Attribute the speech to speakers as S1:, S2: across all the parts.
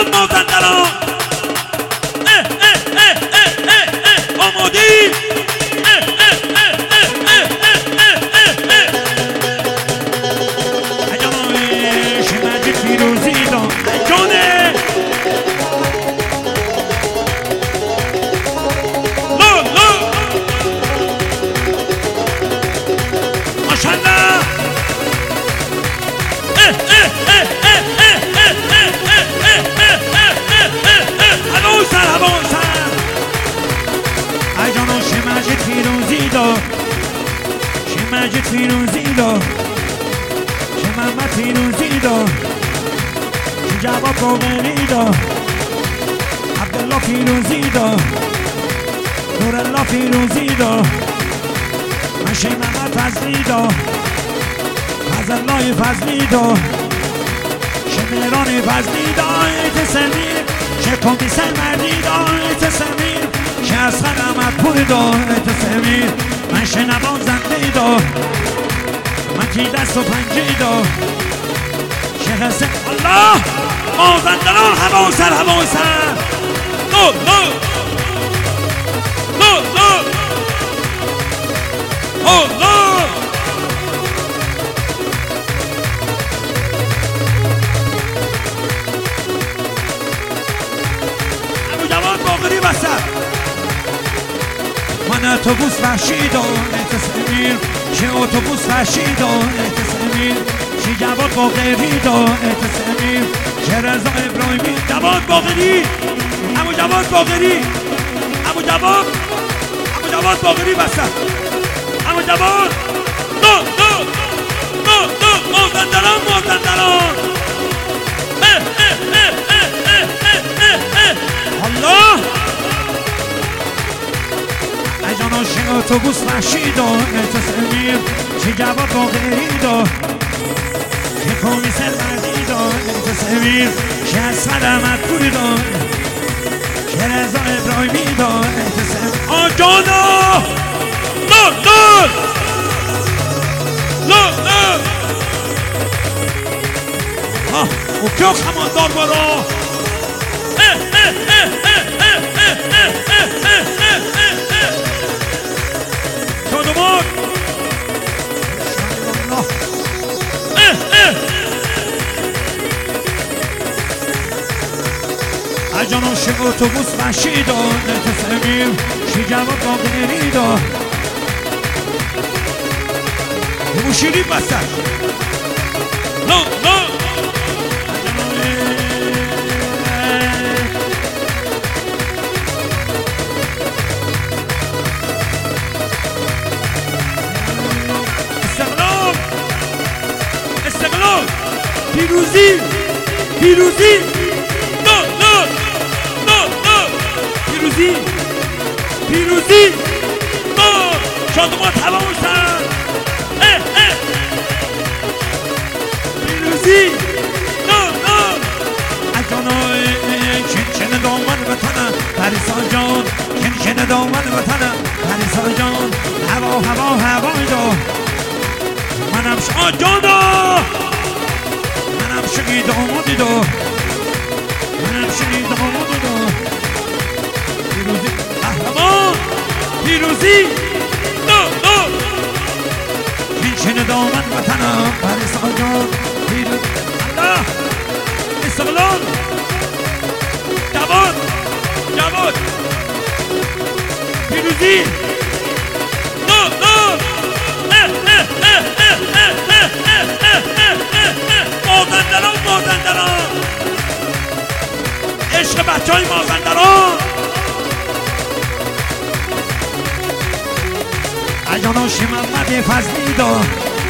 S1: مازندران آمادی شمجی فیروزی دان جانه ماشالله ای جانو شمجی فیروزی دان شمجی فیروزی دان محمد فیروزی دار جواد باقری دار عبدالله فیروزی دار نورالله فیروزی دار مشه محمد فضلی دار فضلالله فضلی دار شمران فضلی دار تسمیر شه کمیسر مردی دار تسمیر شه اسخر احمد پور دار تسمیر من شه نوازنده دار من کی دست و پنجه دار شیخ حسین الله مازندران هوا سر نو ابو جواد باقری وسط من اتوبوس وحشی دار اعتصامیر شه اتوبوس وحشی دار اعتصامیر شه جواد باقری دار اعتصامیر شه رضا ابراهیمی جواد باقری ابو جواد باقری ابو جواد باقری وسط ابو جواد نو مازندران الله ای جانا شه اتوبوس وحشی دار اعتصامیر شه جواد باقری دار شه کمیسر مردی دار اعتصامیر شه اسخر احمد پور دار شه رضا ابراهیمی دار اعتصامیر آ جانا او کیا خماندار برا شادمان اجانو شه اتوبوس وحشی دار اعتصامیر شه جواد باقری دار موشیری بسر نو استقلال پیروزی پیروزی شادمان تمام شد پیروزی اجانای چنچن دامن وطنم پریسا جان چنچن دامن وطنم پریسا جان هوا دار منم جانا منم شگید آمادی دار پیروزی قهرمان پیروزی چنچن دامن وطنم پریسا جان پیروزی الله استقلال جواد پیروزی مازندران عشق بچه های مازندران اجانا شه محمد فضلی دار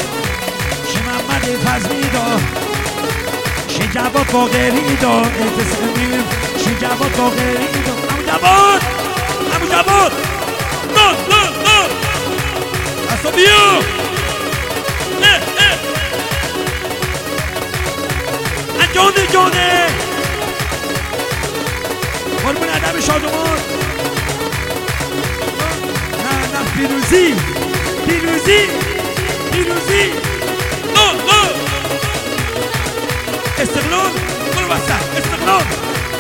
S1: شه جواد باقری دار اعتصامیر شه جواد باقری دار ابو جواد نو اصلا بیا جانه قربون ادب شادمان نه پیروزی نو استقلال برو وسط استقلال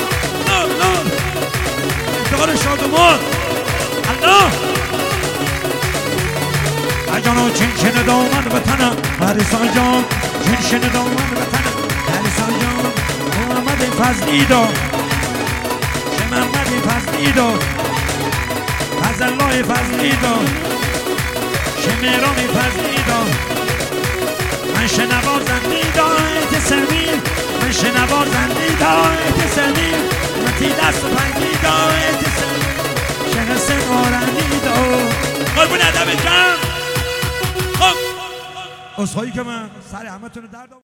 S1: چنچن دامن وطنم پریسان جان چنچن دامن وطنم پریسان جان محمد فضلی داد محمد فضلی داد فضلای فضلی داد شمران فضلی داد من شنوازندی دایت سمیر من شنوازندی دایت سمیر من تی دست پنگی دایت سمیر شنس مارندی داد قربون ادب جمع. اصخایی که من سر همه تون درد